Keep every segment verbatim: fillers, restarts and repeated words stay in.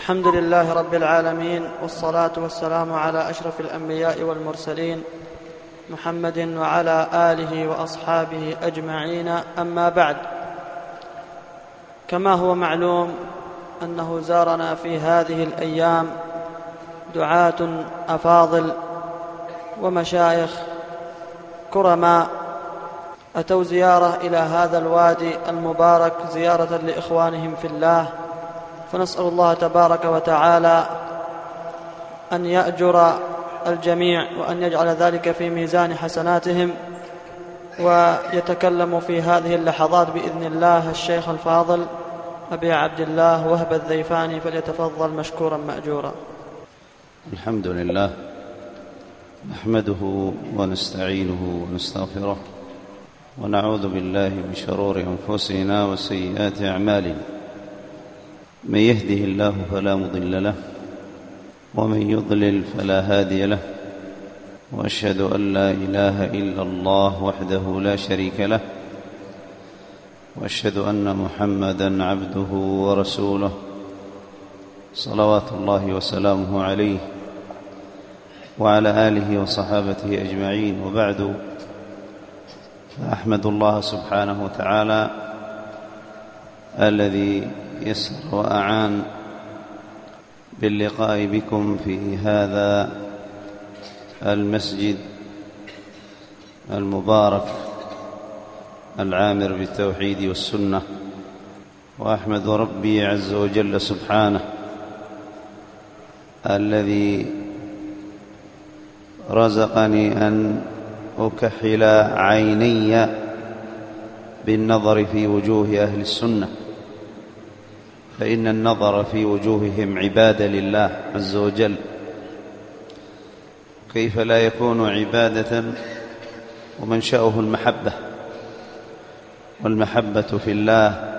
الحمد لله رب العالمين، والصلاة والسلام على أشرف الأنبياء والمرسلين محمد وعلى آله وأصحابه أجمعين. أما بعد، كما هو معلوم أنه زارنا في هذه الأيام دعاة أفاضل ومشايخ كرماء أتوا زيارة إلى هذا الوادي المبارك زيارة لإخوانهم في الله، فنسأل الله تبارك وتعالى أن يأجر الجميع وأن يجعل ذلك في ميزان حسناتهم. ويتكلم في هذه اللحظات بإذن الله الشيخ الفاضل أبي عبد الله وهب الذيفاني، فليتفضل مشكورا مأجورا. الحمد لله، نحمده ونستعينه ونستغفره، ونعوذ بالله من شرور أنفسنا وسيئات أعمالنا. من يهده الله فلا مضل له، ومن يضلل فلا هادي له، وأشهد أن لا إله إلا الله وحده لا شريك له، وأشهد أن محمدًا عبده ورسوله صلوات الله وسلامه عليه وعلى آله وصحابته أجمعين. وبعد، فأحمد الله سبحانه وتعالى الذي يسر وأعان باللقاء بكم في هذا المسجد المبارك العامر بالتوحيد والسنة. وأحمد ربي عز وجل سبحانه الذي رزقني أن أكحل عيني بالنظر في وجوه أهل السنة، فإن النظر في وجوههم عبادة لله عز وجل. كيف لا يكون عبادة ومنشأه المحبة؟ والمحبة في الله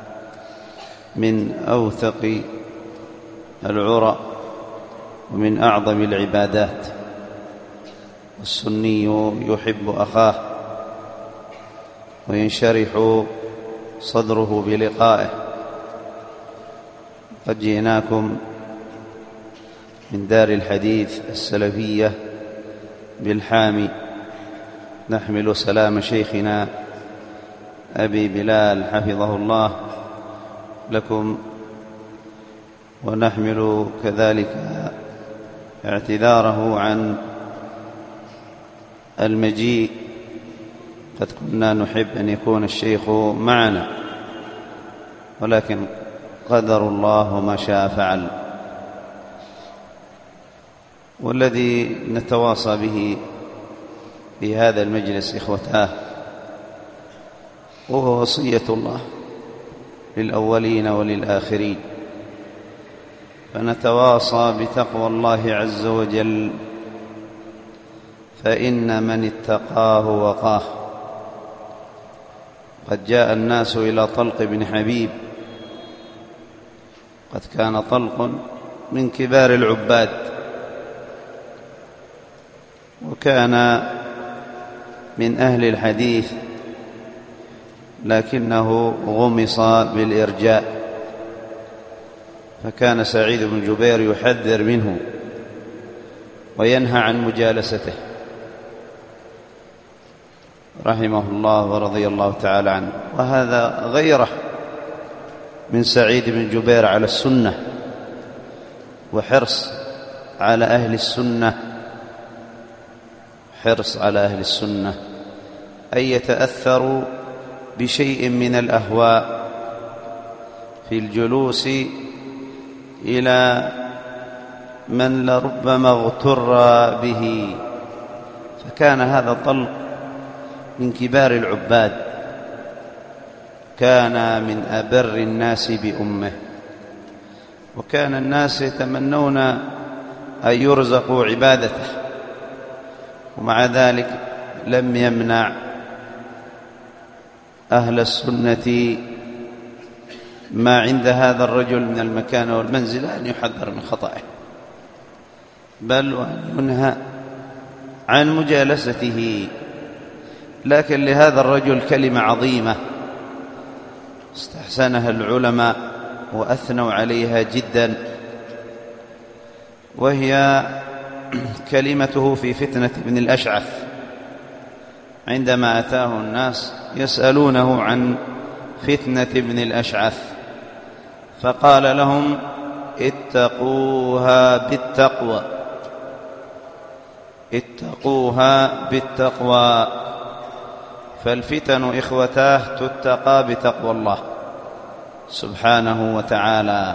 من أوثق العرى ومن أعظم العبادات. والسني يحب أخاه وينشرح صدره بلقائه. قد جئناكم من دار الحديث السلفية بالحامي نحمل سلام شيخنا أبي بلال حفظه الله لكم، ونحمل كذلك اعتذاره عن المجيء. قد كنا نحب أن يكون الشيخ معنا، ولكن قدر الله ما شاء فعل. والذي نتواصى به في هذا المجلس إخوتاه وهو وصية الله للأولين وللآخرين، فنتواصى بتقوى الله عز وجل، فإن من اتقاه وقاه. قد جاء الناس إلى طلق بن حبيب، قد كان طلق من كبار العباد، وكان من أهل الحديث، لكنه غمص بالإرجاء، فكان سعيد بن جبير يحذر منه وينهى عن مجالسته رحمه الله ورضي الله تعالى عنه. وهذا غيره من سعيد بن جبير على السنة، وحرص على أهل السنة، حرص على أهل السنة أن يتأثروا بشيء من الأهواء في الجلوس إلى من لربما اغتر به. فكان هذا طلق من كبار العباد، كان من أبر الناس بأمه، وكان الناس يتمنون أن يرزقوا عبادته، ومع ذلك لم يمنع أهل السنة ما عند هذا الرجل من المكانة والمنزلة أن يحذر من خطأه، بل وأن ينهى عن مجالسته. لكن لهذا الرجل كلمة عظيمة استحسنها العلماء وأثنوا عليها جدا، وهي كلمته في فتنة ابن الأشعث عندما أتاه الناس يسألونه عن فتنة ابن الأشعث، فقال لهم: اتقوها بالتقوى، اتقوها بالتقوى، فالفتن إخوتاه تتقى بتقوى الله سبحانه وتعالى،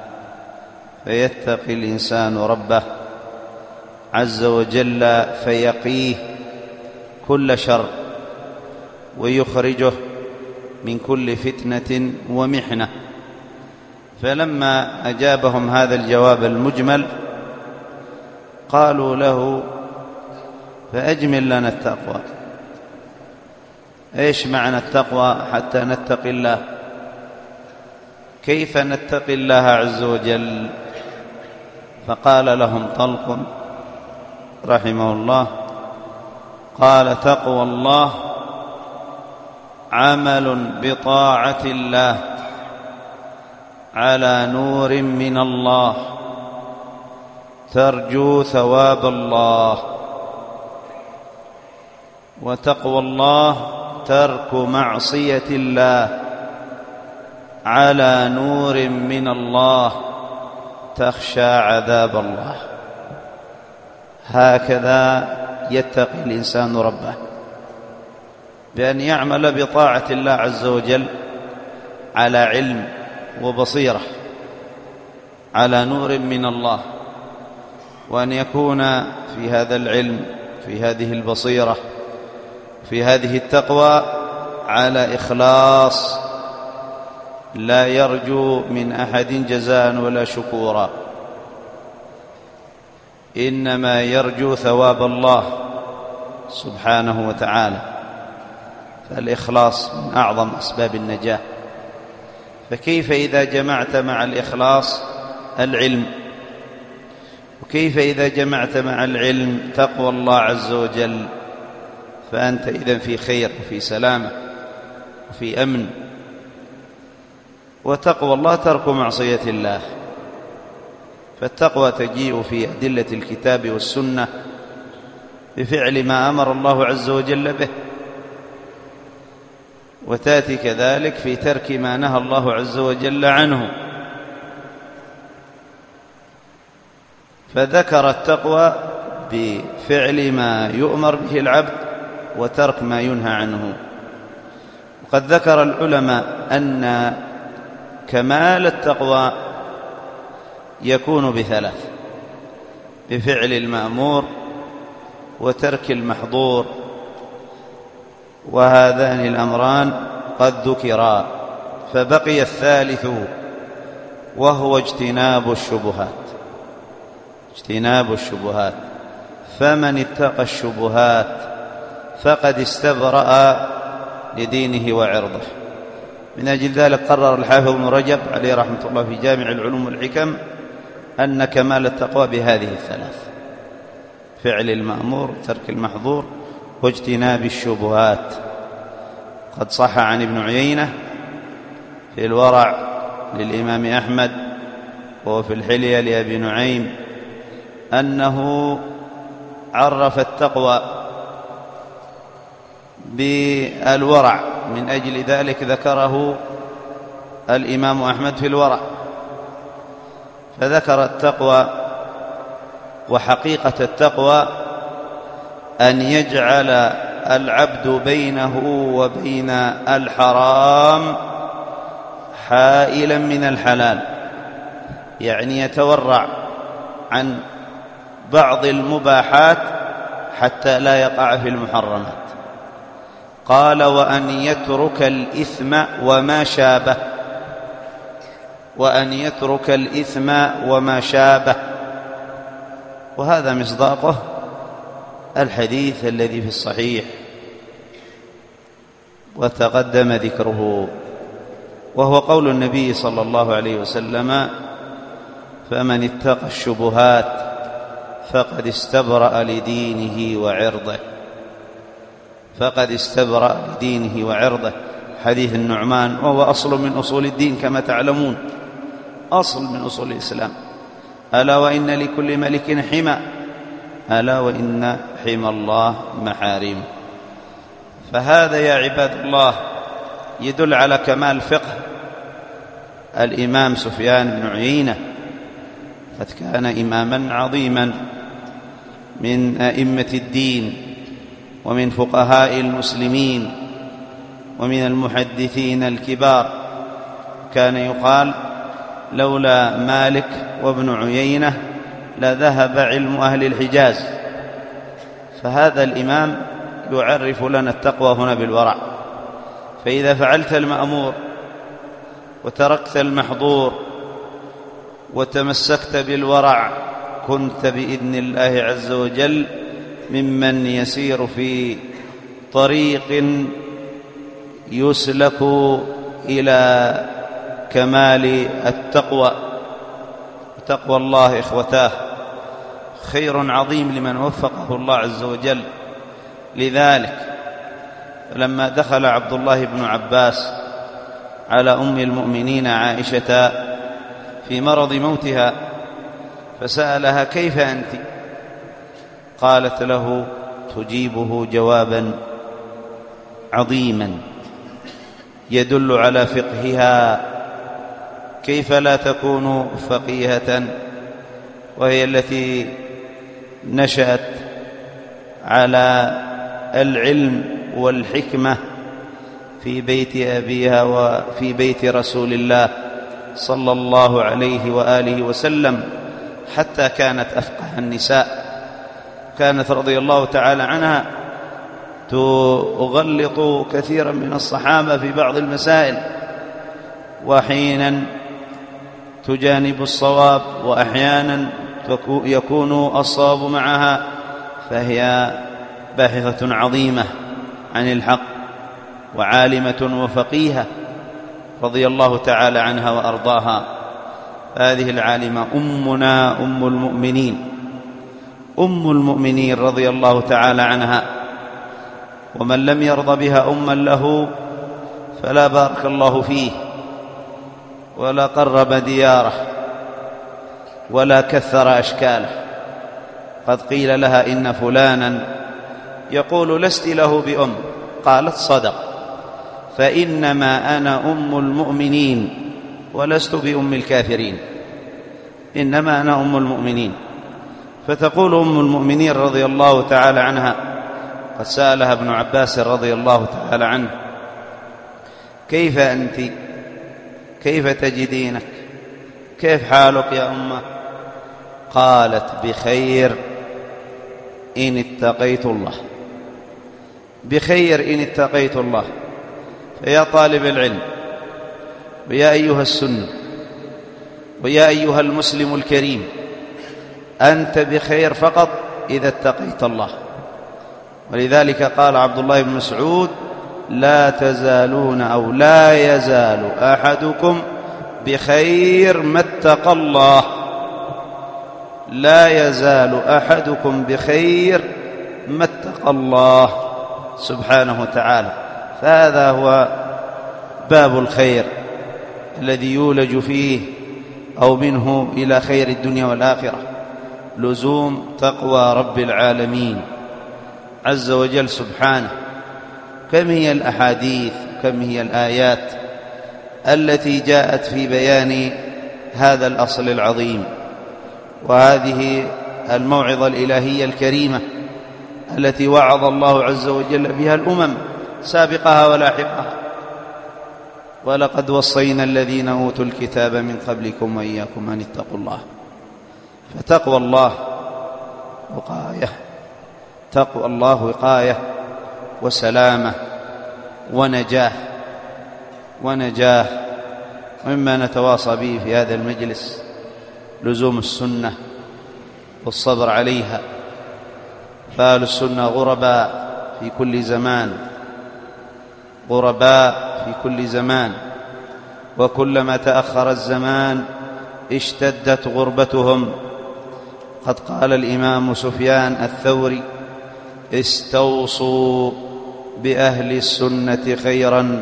فيتقي الإنسان ربه عز وجل فيقيه كل شر ويخرجه من كل فتنة ومحنة. فلما أجابهم هذا الجواب المجمل قالوا له: فأجمل لنا التقوى، إيش معنى التقوى حتى نتقي الله؟ كيف نتقي الله عز وجل؟ فقال لهم طلق رحمه الله، قال: تقوى الله عمل بطاعة الله على نور من الله ترجو ثواب الله، وتقوى الله ترك معصية الله على نور من الله تخشى عذاب الله. هكذا يتقي الإنسان ربه، بأن يعمل بطاعة الله عز وجل على علم وبصيرة على نور من الله، وأن يكون في هذا العلم في هذه البصيرة في هذه التقوى على إخلاص، لا يرجو من أحد جزاء ولا شكورا، إنما يرجو ثواب الله سبحانه وتعالى. فالإخلاص من أعظم أسباب النجاة. فكيف إذا جمعت مع الإخلاص العلم؟ وكيف إذا جمعت مع العلم تقوى الله عز وجل؟ فأنت إذن في خير وفي سلامة وفي أمن. وتقوى الله ترك معصية الله، فالتقوى تجيء في أدلة الكتاب والسنة بفعل ما أمر الله عز وجل به، وتأتي كذلك في ترك ما نهى الله عز وجل عنه. فذكر التقوى بفعل ما يؤمر به العبد وترك ما ينهى عنه. وقد ذكر العلماء أن كمال التقوى يكون بثلاث: بفعل المأمور وترك المحظور، وهذان الأمران قد ذكرا، فبقي الثالث وهو اجتناب الشبهات. اجتناب الشبهات، فمن اتقى الشبهات فقد استبرأ لدينه وعرضه. من أجل ذلك قرر الحافظ ابن رجب عليه رحمة الله في جامع العلوم والحكم أن كمال التقوى بهذه الثلاث: فعل المأمور، ترك المحظور، واجتناب الشبهات. قد صح عن ابن عيينة في الورع للإمام أحمد، وفي الحلية لأبي نعيم، أنه عرف التقوى بالورع، من أجل ذلك ذكره الإمام أحمد في الورع، فذكر التقوى وحقيقة التقوى أن يجعل العبد بينه وبين الحرام حائلا من الحلال، يعني يتورع عن بعض المباحات حتى لا يقع في المحرمات. قال: وأن يترك الإثم وما شابه، وأن يترك الإثم وما شابه. وهذا مصداقه الحديث الذي في الصحيح وتقدم ذكره، وهو قول النبي صلى الله عليه وسلم: فمن اتقى الشبهات فقد استبرأ لدينه وعرضه. فقد استبرأ لدينه وعرضه، حديث النعمان، وهو أصل من أصول الدين كما تعلمون، أصل من أصول الإسلام. ألا وإن لكل ملك حمى، ألا وإن حمى الله محارم. فهذا يا عباد الله يدل على كمال فقه الإمام سفيان بن عيينة، قد كان إماما عظيما من أئمة الدين ومن فقهاء المسلمين ومن المحدثين الكبار. كان يقال لولا مالك وابن عيينة لذهب علم أهل الحجاز. فهذا الإمام يعرف لنا التقوى هنا بالورع. فإذا فعلت المأمور وتركت المحظور وتمسكت بالورع كنت بإذن الله عز وجل ممن يسير في طريق يسلك إلى كمال التقوى. تقوى الله إخوتاه خير عظيم لمن وفقه الله عز وجل. لذلك لما دخل عبد الله بن عباس على أم المؤمنين عائشة في مرض موتها فسألها: كيف أنت؟ قالت له تجيبه جوابا عظيما يدل على فقهها. كيف لا تكون فقيهة وهي التي نشأت على العلم والحكمة في بيت أبيها وفي بيت رسول الله صلى الله عليه وآله وسلم، حتى كانت أفقه النساء. كانت رضي الله تعالى عنها تغلط كثيرا من الصحابة في بعض المسائل، وحينا تجانب الصواب، وأحيانا يكون الصواب معها، فهي باحثة عظيمة عن الحق وعالمة وفقيهة رضي الله تعالى عنها وأرضاها. هذه العالمة أمنا أم المؤمنين، أم المؤمنين رضي الله تعالى عنها. ومن لم يرض بها أما له فلا بارك الله فيه ولا قرب دياره ولا كثر أشكاله. قد قيل لها: إن فلانا يقول لست له بأم. قالت: صدق، فإنما أنا أم المؤمنين ولست بأم الكافرين، إنما أنا أم المؤمنين. فتقول أم المؤمنين رضي الله تعالى عنها: قد سألها ابن عباس رضي الله تعالى عنه: كيف أنت؟ كيف تجدينك؟ كيف حالك يا أمة؟ قالت: بخير إن اتقيت الله، بخير إن اتقيت الله. فيا طالب العلم، ويا أيها السنة، ويا أيها المسلم الكريم، أنت بخير فقط إذا اتقيت الله. ولذلك قال عبد الله بن مسعود: لا تزالون أو لا يزال أحدكم بخير ما اتقى الله. لا يزال أحدكم بخير ما اتقى الله سبحانه وتعالى. فهذا هو باب الخير الذي يولج فيه أو منه إلى خير الدنيا والآخرة، لزوم تقوى رب العالمين عز وجل سبحانه. كم هي الأحاديث، كم هي الآيات التي جاءت في بيان هذا الأصل العظيم وهذه الموعظة الإلهية الكريمة التي وعظ الله عز وجل بها الأمم سابقها ولاحقها. ولقد وصينا الذين أوتوا الكتاب من قبلكم وإياكم أن اتقوا الله. فتقوى الله وقاية، تقوى الله وقاية وسلامة ونجاة ونجاة. ومما نتواصى به في هذا المجلس لزوم السنة والصبر عليها. فأهل السنة غرباء في كل زمان، غرباء في كل زمان، وكلما تأخر الزمان اشتدت غربتهم. قد قال الإمام سفيان الثوري: استوصوا بأهل السنة خيرا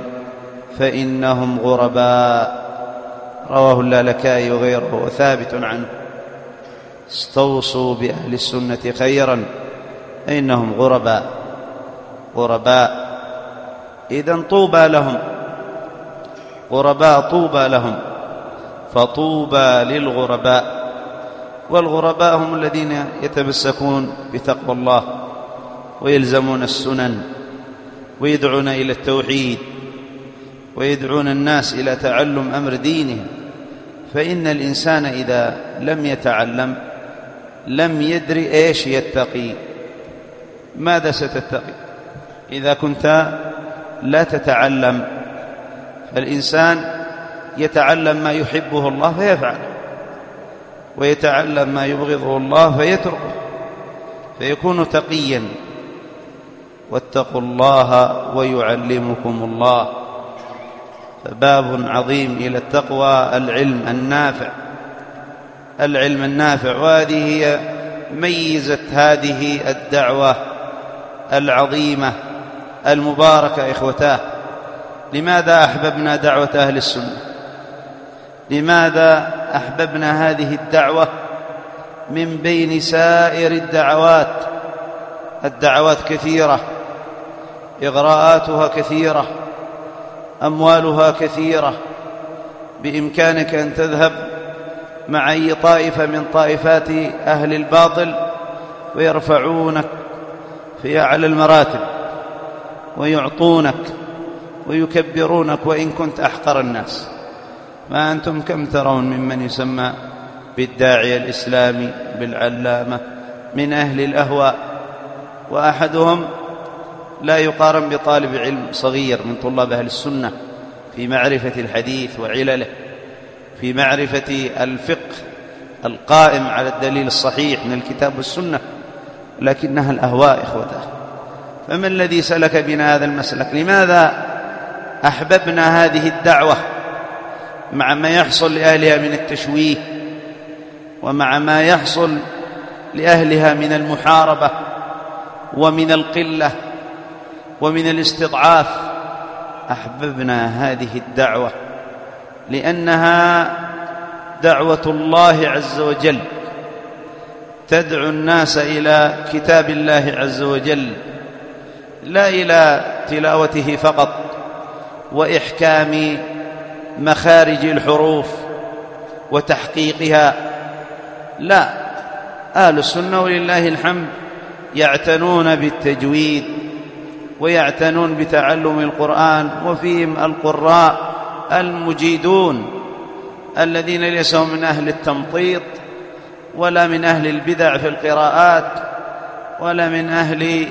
فإنهم غرباء. رواه اللالكائي وغيره وثابت عنه. استوصوا بأهل السنة خيرا إنهم غرباء غرباء. إذن طوبى لهم، غرباء طوبى لهم، فطوبى للغرباء. والغرباء هم الذين يتمسكون بتقوى الله ويلزمون السنن ويدعون إلى التوحيد ويدعون الناس إلى تعلم أمر دينهم. فإن الإنسان إذا لم يتعلم لم يدري إيش يتقي. ماذا ستتقي إذا كنت لا تتعلم؟ فالإنسان يتعلم ما يحبه الله فيفعل، ويتعلم ما يبغضه الله فيتركه، فيكون تقيا. واتقوا الله ويعلمكم الله. فباب عظيم إلى التقوى العلم النافع، العلم النافع. وهذه هي ميزة هذه الدعوة العظيمة المباركة إخوتاه. لماذا أحببنا دعوة أهل السنة؟ لماذا أحببنا هذه الدعوة من بين سائر الدعوات؟ الدعوات كثيرة، إغراءاتها كثيرة، أموالها كثيرة، بإمكانك أن تذهب مع أي طائفة من طائفات أهل الباطل ويرفعونك في أعلى المراتب ويعطونك ويكبرونك وإن كنت أحقر الناس. ما أنتم كم ترون ممن يسمى بالداعية الإسلامي بالعلامة من أهل الأهواء، وأحدهم لا يقارن بطالب علم صغير من طلاب أهل السنة في معرفة الحديث وعلله، في معرفة الفقه القائم على الدليل الصحيح من الكتاب والسنة، لكنها الأهواء إخوته. فما الذي سلك بنا هذا المسلك؟ لماذا أحببنا هذه الدعوة مع ما يحصل لأهلها من التشويه ومع ما يحصل لأهلها من المحاربة ومن القلة ومن الاستضعاف؟ أحببنا هذه الدعوة لأنها دعوة الله عز وجل، تدعو الناس إلى كتاب الله عز وجل، لا إلى تلاوته فقط وإحكام مخارج الحروف وتحقيقها. لا، أهل السنة ولله الحمد يعتنون بالتجويد ويعتنون بتعلم القرآن، وفيهم القراء المجيدون الذين ليسوا من أهل التمطيط ولا من أهل البدع في القراءات ولا من أهل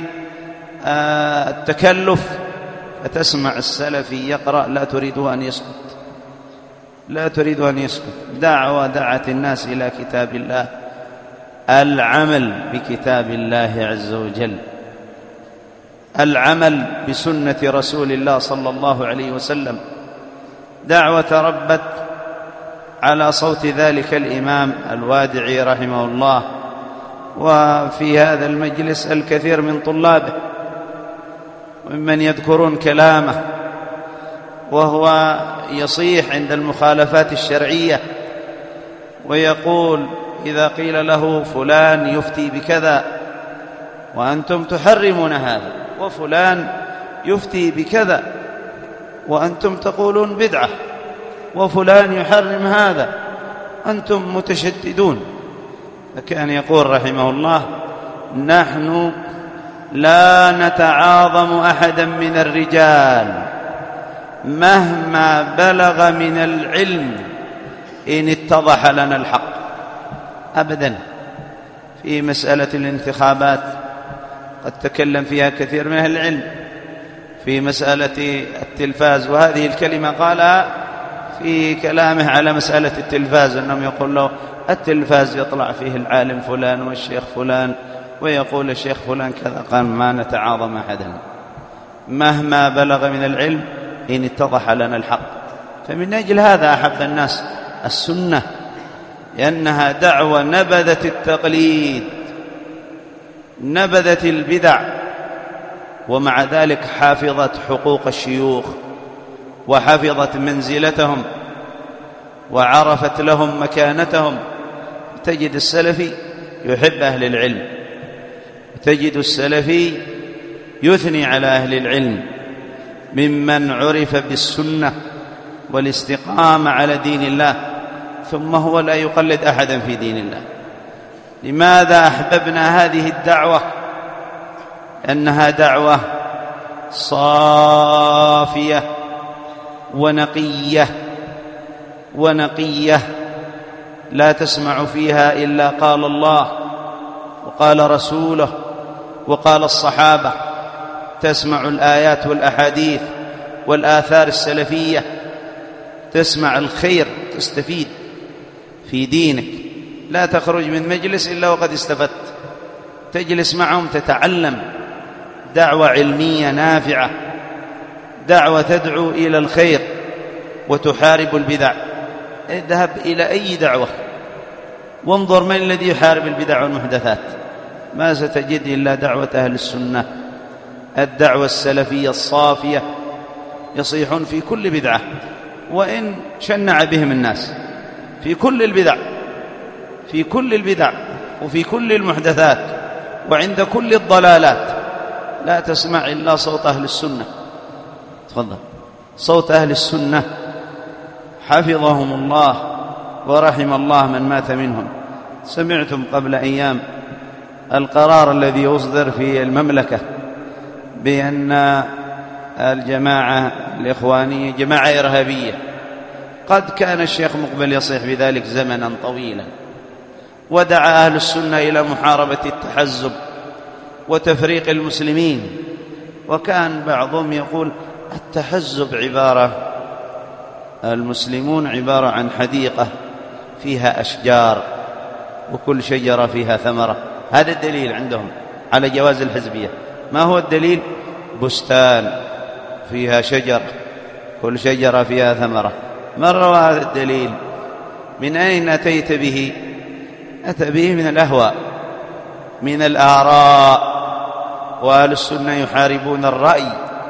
التكلف. فتسمع السلفي يقرأ لا تريد أن يسكت، لا تريد أن يسكت. دعوة دعت الناس إلى كتاب الله، العمل بكتاب الله عز وجل، العمل بسنة رسول الله صلى الله عليه وسلم. دعوة ربت على صوت ذلك الإمام الوادعي رحمه الله، وفي هذا المجلس الكثير من طلابه وممن يذكرون كلامه، وهو يصيح عند المخالفات الشرعية ويقول إذا قيل له فلان يفتي بكذا وأنتم تحرمون هذا، وفلان يفتي بكذا وأنتم تقولون بدعة، وفلان يحرم هذا أنتم متشددون. فكان يقول رحمه الله نحن لا نتعاظم أحدا من الرجال مهما بلغ من العلم إن اتضح لنا الحق. أبدا. في مسألة الانتخابات قد تكلم فيها كثير من أهل العلم، في مسألة التلفاز، وهذه الكلمة قالها في كلامه على مسألة التلفاز، أنهم يقول له التلفاز يطلع فيه العالم فلان والشيخ فلان ويقول الشيخ فلان كذا. قال ما نتعاظم أحدا مهما بلغ من العلم إن اتضح لنا الحق. فمن أجل هذا أحب الناس السنة، لأنها دعوة نبذت التقليد، نبذت البدع، ومع ذلك حافظت حقوق الشيوخ وحفظت منزلتهم وعرفت لهم مكانتهم. تجد السلفي يحب أهل العلم، وتجد السلفي يثني على أهل العلم ممن عرف بالسنة والاستقامة على دين الله، ثم هو لا يقلد أحدا في دين الله. لماذا أحببنا هذه الدعوة؟ أنها دعوة صافية ونقية ونقية لا تسمع فيها إلا قال الله وقال رسوله وقال الصحابة، تسمع الآيات والأحاديث والآثار السلفية، تسمع الخير، تستفيد في دينك، لا تخرج من مجلس إلا وقد استفدت، تجلس معهم تتعلم دعوة علمية نافعة، دعوة تدعو إلى الخير وتحارب البدع. اذهب إلى أي دعوة وانظر من الذي يحارب البدع والمحدثات، ما ستجد إلا دعوة أهل السنة، الدعوة السلفية الصافية، يصيحون في كل بدعة وإن شنع بهم الناس، في كل البدع، في كل البدع وفي كل المحدثات وعند كل الضلالات، لا تسمع إلا صوت أهل السنة. تفضل. صوت أهل السنة حفظهم الله ورحم الله من مات منهم. سمعتم قبل أيام القرار الذي يصدر في المملكة بأن الجماعة الإخوانية جماعة إرهابية. قد كان الشيخ مقبل يصيح بذلك زمنا طويلا، ودعا أهل السنة إلى محاربة التحزب وتفريق المسلمين، وكان بعضهم يقول التحزب عبارة، المسلمون عبارة عن حديقة فيها أشجار وكل شجرة فيها ثمرة، هذا الدليل عندهم على جواز الحزبية. ما هو الدليل؟ بستان فيها شجر، كل شجرة فيها ثمرة. من روى هذا الدليل؟ من أين أتيت به؟ أتى به من الأهواء، من الآراء. وأهل السنة يحاربون الرأي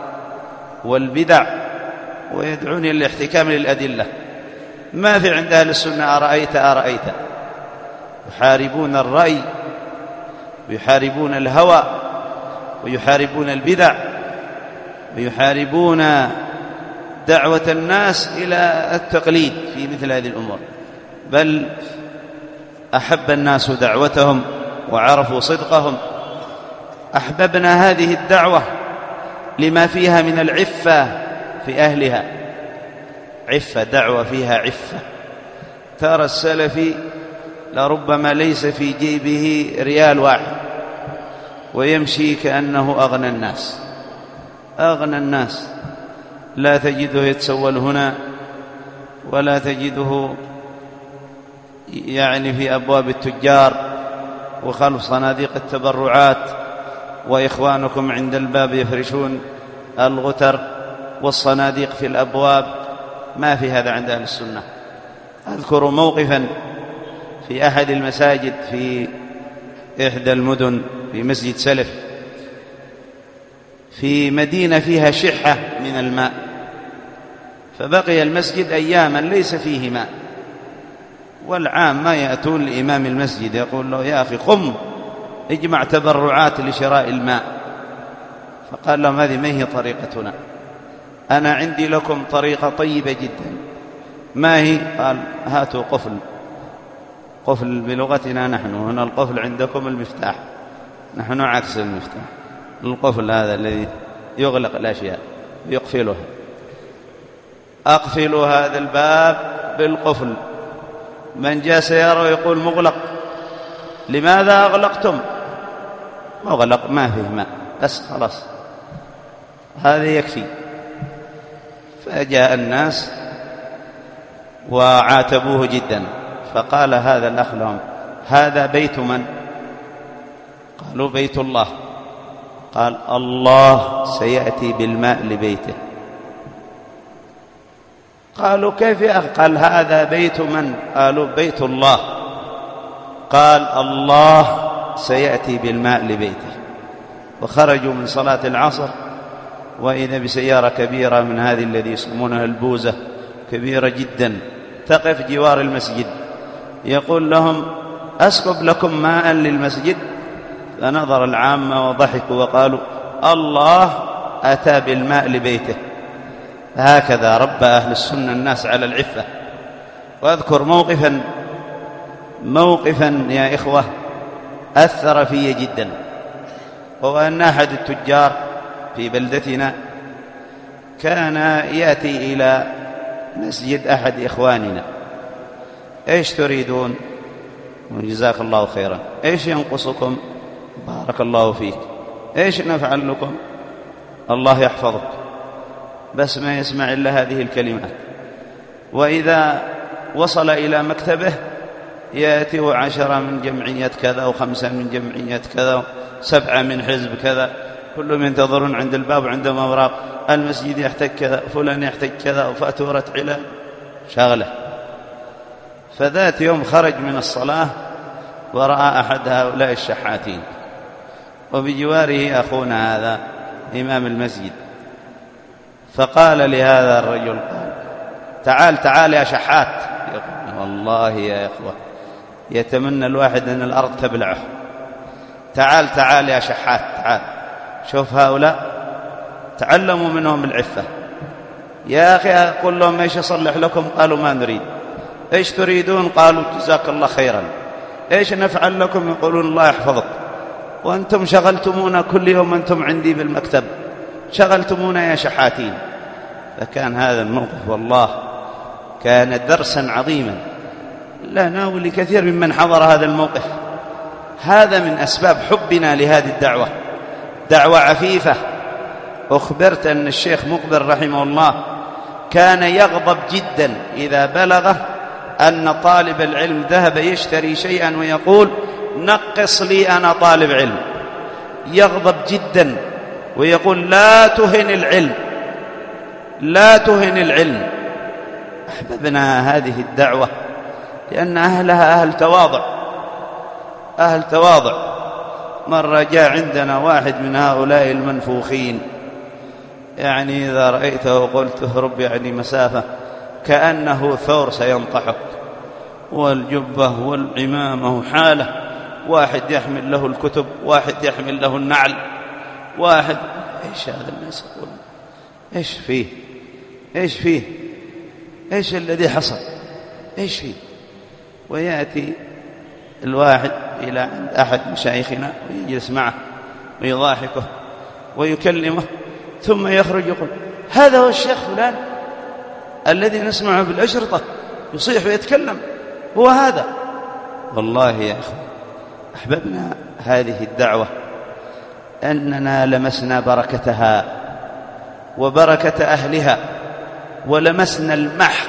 والبدع ويدعون إلى الاحتكام للأدلة. ما في عند أهل السنة أرأيت أرأيت، يحاربون الرأي ويحاربون الهوى ويحاربون البدع ويحاربون دعوة الناس إلى التقليد في مثل هذه الأمور، بل أحب الناس دعوتهم وعرفوا صدقهم. أحببنا هذه الدعوة لما فيها من العفة في أهلها، عفة، دعوة فيها عفة. ترى السلفي لربما ليس في جيبه ريال واحد ويمشي كأنه أغنى الناس، أغنى الناس، لا تجده يتسول هنا ولا تجده يعني في أبواب التجار وخلف صناديق التبرعات، وإخوانكم عند الباب يفرشون الغتر والصناديق في الأبواب. ما في هذا عند أهل السنة. أذكر موقفا في أحد المساجد في إحدى المدن، في مسجد سلف في مدينة فيها شحة من الماء، فبقي المسجد أياما ليس فيه ماء، والعام ما يأتون لإمام المسجد يقول له يا أخي قم اجمع تبرعات لشراء الماء. فقال لهم هذه ما هي طريقتنا، أنا عندي لكم طريقة طيبة جدا. ما هي؟ قال هاتوا قفل، قفل بلغتنا نحن هنا، القفل عندكم المفتاح، نحن عكس المفتاح. القفل هذا الذي يغلق الأشياء يقفلها، أقفلوا هذا الباب بالقفل، من جاء سيارة ويقول مغلق، لماذا أغلقتم؟ مغلق ما فيه ماء، بس خلاص هذا يكفي. فجاء الناس وعاتبوه جدا، فقال هذا الأخ لهم هذا بيت من؟ قالوا بيت الله. قال الله سيأتي بالماء لبيته. قالوا كيف يا أخي؟ قال هذا بيت من؟ قالوا بيت الله. قال الله سيأتي بالماء لبيته. وخرجوا من صلاة العصر وإذا بسيارة كبيرة من هذه الذي يسمونها البوزة، كبيرة جدا، تقف جوار المسجد، يقول لهم أسكب لكم ماء للمسجد؟ فنظر العامة وضحكوا وقالوا الله أتى بالماء لبيته. هكذا ربى أهل السنة الناس على العفة. وأذكر موقفا موقفا يا إخوة أثر في جدا، وهو أن أحد التجار في بلدتنا كان يأتي إلى مسجد أحد إخواننا: إيش تريدون؟ جزاك الله خيرا. إيش ينقصكم؟ بارك الله فيك. إيش نفعل لكم؟ الله يحفظك. بس ما يسمع إلا هذه الكلمات. وإذا وصل إلى مكتبه يأتي عشرة من جمعية كذا وخمسة من جمعية كذا وسبعة من حزب كذا، كلهم ينتظرون عند الباب وعندهم أوراق: المسجد يحتاج كذا، فلان يحتاج كذا، وفاتورة علاج شغلة. فذات يوم خرج من الصلاة ورأى أحد هؤلاء الشحاتين، وبجواره أخونا هذا إمام المسجد، فقال لهذا الرجل: تعال تعال يا شحات. يقول: والله يا إخوة يتمنى الواحد أن الأرض تبلعه. تعال تعال يا شحات تعال، شوف هؤلاء تعلموا منهم العفة. يا أخي أقول لهم: إيش أصلح لكم؟ قالوا: ما نريد. إيش تريدون؟ قالوا: جزاك الله خيرا. إيش نفعل لكم؟ يقولون: الله يحفظك. وأنتم شغلتمونا كل يوم، أنتم عندي بالمكتب شغلتمونا يا شحاتين. فكان هذا الموقف والله كان درسا عظيما لنا ولكثير ممن حضر هذا الموقف. هذا من أسباب حبنا لهذه الدعوة، دعوة عفيفة. أخبرت أن الشيخ مقبل رحمه الله كان يغضب جدا إذا بلغه أن طالب العلم ذهب يشتري شيئا ويقول: نقص لي أنا طالب علم. يغضب جدا ويقول: لا تهن العلم، لا تهن العلم. أحببنا هذه الدعوة لأن أهلها أهل تواضع، أهل تواضع. مرة جاء عندنا واحد من هؤلاء المنفوخين، يعني إذا رأيته قلت اهرب يعني مسافة، كأنه ثور سينطحك، والجبة والعمامة حالة، واحد يحمل له الكتب، واحد يحمل له النعل، واحد. إيش هذا الناس يقولون؟ إيش فيه؟ إيش فيه؟ إيش الذي حصل؟ إيش فيه؟ ويأتي الواحد إلى عند أحد مشايخنا ويجلس معه ويضاحكه ويكلمه، ثم يخرج يقول: هذا هو الشيخ فلان الذي نسمعه بالأشرطة يصيح ويتكلم، هو هذا. والله يا أخي أحببنا هذه الدعوة أننا لمسنا بركتها وبركة أهلها، ولمسنا المحق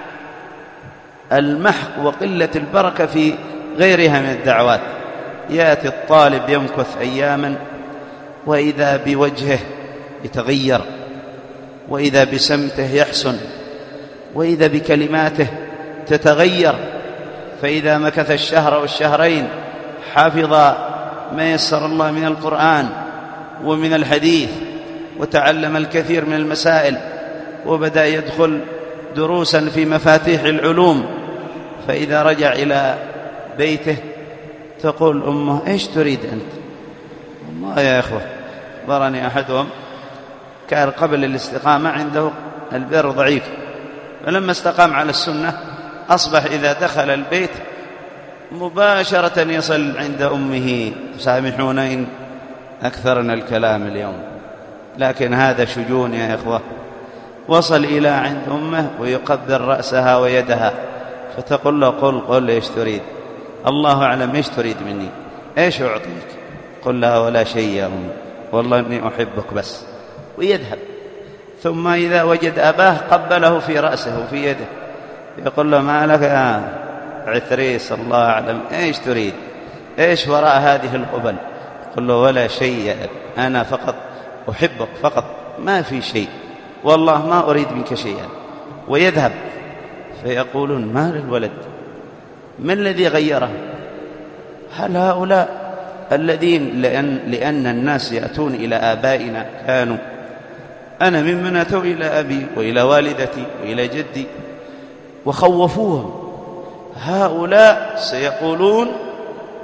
المحق وقلة البركة في غيرها من الدعوات. يأتي الطالب يمكث أياما وإذا بوجهه يتغير، وإذا بسمته يحسن، وإذا بكلماته تتغير. فإذا مكث الشهر والشهرين حفظ ما يسر الله من القرآن ومن الحديث، وتعلم الكثير من المسائل، وبدأ يدخل دروسا في مفاتيح العلوم. فإذا رجع إلى بيته تقول أمه: إيش تريد أنت؟ والله يا إخوة برني أحدهم كان قبل الاستقامة عنده البر ضعيف، فلما استقام على السنة أصبح إذا دخل البيت مباشرة يصل عند أمه. سامحون إن أكثرنا الكلام اليوم، لكن هذا شجون يا إخوة. وصل إلى عند أمه ويقبل رأسها ويدها، فتقول له: قل قل إيش تريد؟ الله أعلم إيش تريد مني؟ إيش أعطيك؟ قل لها: ولا شيء يا أم، والله إني أحبك بس. ويذهب. ثم إذا وجد أباه قبله في رأسه وفي يده، يقول له: ما لك يا عثريس، الله أعلم إيش تريد؟ إيش وراء هذه القبل؟ يقول له: ولا شيء، أنا فقط أحبك فقط، ما في شيء، والله ما أريد منك شيئا. ويذهب. فيقولون: ما للولد؟ ما الذي غيره؟ هل هؤلاء الذين لأن, لأن الناس يأتون إلى آبائنا كانوا، أنا ممن أتوا إلى أبي وإلى والدتي وإلى جدي وخوفوهم، هؤلاء سيقولون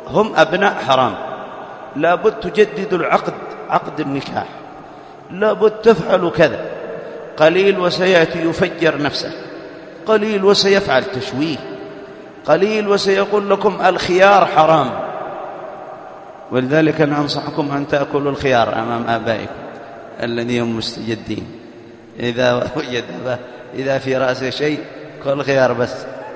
هم أبناء حرام، لابد تجدد العقد، عقد النكاح، لابد تفعل كذا، قليل وسيأتي يفجر نفسه، قليل وسيفعل تشويه، قليل وسيقول لكم الخيار حرام. ولذلك أنا أنصحكم أن تأكلوا الخيار أمام آبائكم الذين هم مستجدين، إذا وجد إذا في رأسه شيء كل خيار بس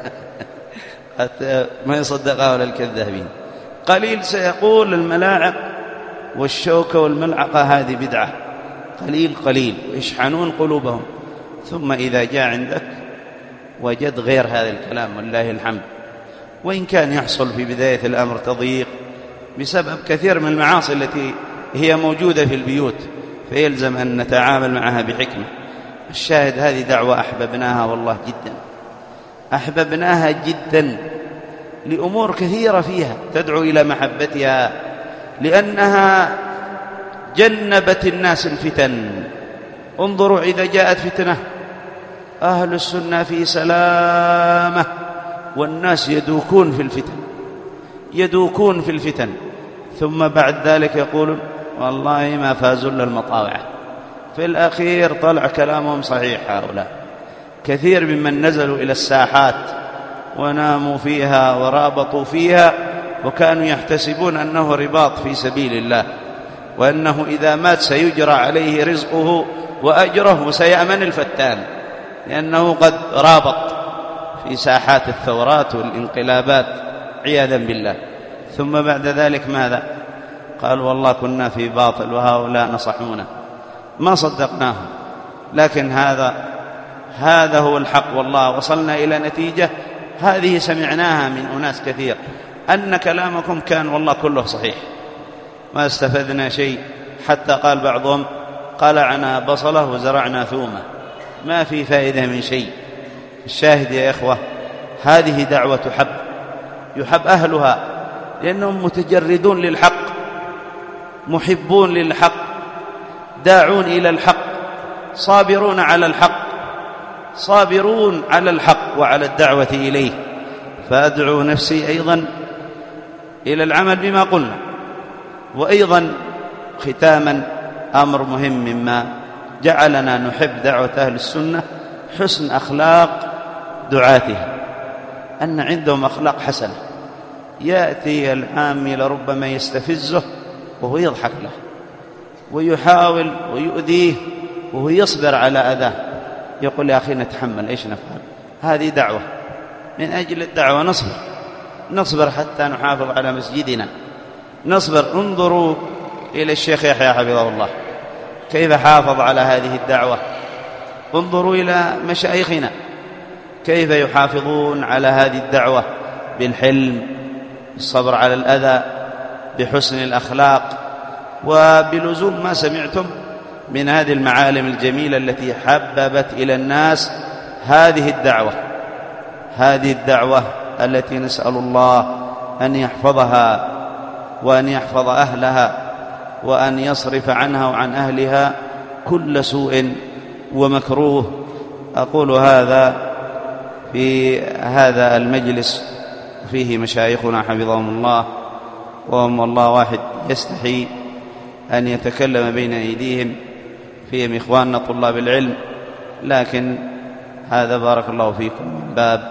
حتى ما يصدق هؤلاء الكذابين. قليل سيقول الملاعق والشوكة والملعقة هذه بدعة، قليل قليل ويشحنون قلوبهم، ثم إذا جاء عندك وجد غير هذا الكلام والله الحمد. وإن كان يحصل في بداية الأمر تضييق بسبب كثير من المعاصي التي هي موجودة في البيوت، فيلزم أن نتعامل معها بحكمة. الشاهد هذه دعوة أحببناها والله جدا، أحببناها جدا لأمور كثيرة فيها تدعو إلى محبتها، لأنها جنبت الناس الفتن. انظروا إذا جاءت فتنة أهل السنة في سلامة، والناس يدوكون في الفتن، يدوكون في الفتن، ثم بعد ذلك يقولون والله ما فازوا إلا المطاوعة. في الأخير طلع كلامهم صحيح. هؤلاء كثير ممن نزلوا إلى الساحات وناموا فيها ورابطوا فيها وكانوا يحتسبون أنه رباط في سبيل الله، وأنه إذا مات سيجرى عليه رزقه وأجره وسيأمن الفتان، لأنه قد رابط في ساحات الثورات والانقلابات عياذا بالله. ثم بعد ذلك ماذا؟ قال والله كنا في باطل وهؤلاء نصحونا، ما صدقناهم. لكن هذا هذا هو الحق، والله وصلنا إلى نتيجة هذه سمعناها من أناس كثير، أن كلامكم كان والله كله صحيح، ما استفدنا شيء. حتى قال بعضهم قلعنا بصله وزرعنا ثومه، ما في فائدة من شيء. الشاهد يا إخوة هذه دعوة تحب، يحب أهلها لأنهم متجردون للحق، محبون للحق، داعون إلى الحق، صابرون على الحق، صابرون على الحق وعلى الدعوة إليه. فأدعو نفسي أيضا إلى العمل بما قلنا. وأيضا ختاما أمر مهم مما جعلنا نحب دعوة أهل السنة حسن أخلاق دعاتها، أن عندهم أخلاق حسنة. يأتي العامي لربما يستفزه وهو يضحك له ويحاول ويؤذيه وهو يصبر على أذاه، يقول يا أخي نتحمل، إيش نفعل؟ هذه دعوة، من أجل الدعوة نصبر، نصبر حتى نحافظ على مسجدنا، نصبر. انظروا إلى الشيخ يحيى حفظه الله كيف حافظ على هذه الدعوة، انظروا إلى مشايخنا كيف يحافظون على هذه الدعوة بالحلم، بالصبر على الأذى، بحسن الأخلاق، وبلزوم ما سمعتم من هذه المعالم الجميلة التي حببت إلى الناس هذه الدعوة، هذه الدعوة التي نسأل الله أن يحفظها وأن يحفظ أهلها وأن يصرف عنها وعن أهلها كل سوء ومكروه. أقول هذا في هذا المجلس فيه مشايخنا حفظهم الله، وهم والله واحد يستحي أن يتكلم بين أيديهم، فيهم إخواننا طلاب العلم، لكن هذا بارك الله فيكم من باب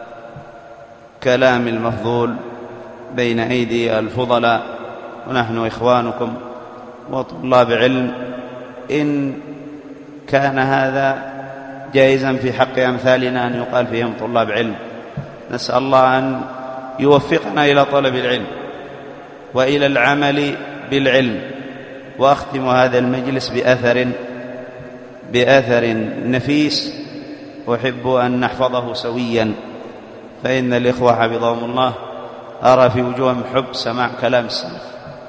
كلام المفضول بين أيدي الفضلاء، ونحن إخوانكم وطلاب علم. إن كان هذا جائزا في حق أمثالنا أن يقال فيهم طلاب علم، نسأل الله أن يوفقنا إلى طلب العلم وإلى العمل بالعلم. وأختم هذا المجلس بأثر بأثر نفيس أحب أن نحفظه سويا، فإن الإخوة حفظهم الله أرى في وجوههم حب سماع كلام السلف.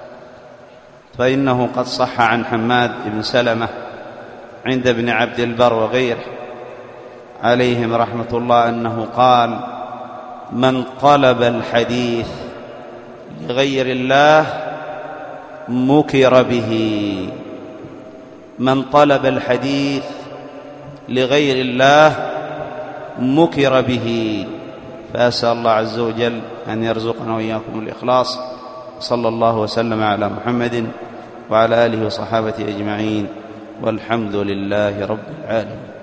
فإنه قد صح عن حماد بن سلمة عند ابن عبد البر وغيره عليهم رحمة الله أنه قال: من طلب الحديث لغير الله مكر به، من طلب الحديث لغير الله مكر به. فأسأل الله عز وجل أن يرزقنا وإياكم الإخلاص صلى الله وسلم على محمد وعلى آله وصحابته أجمعين، والحمد لله رب العالمين.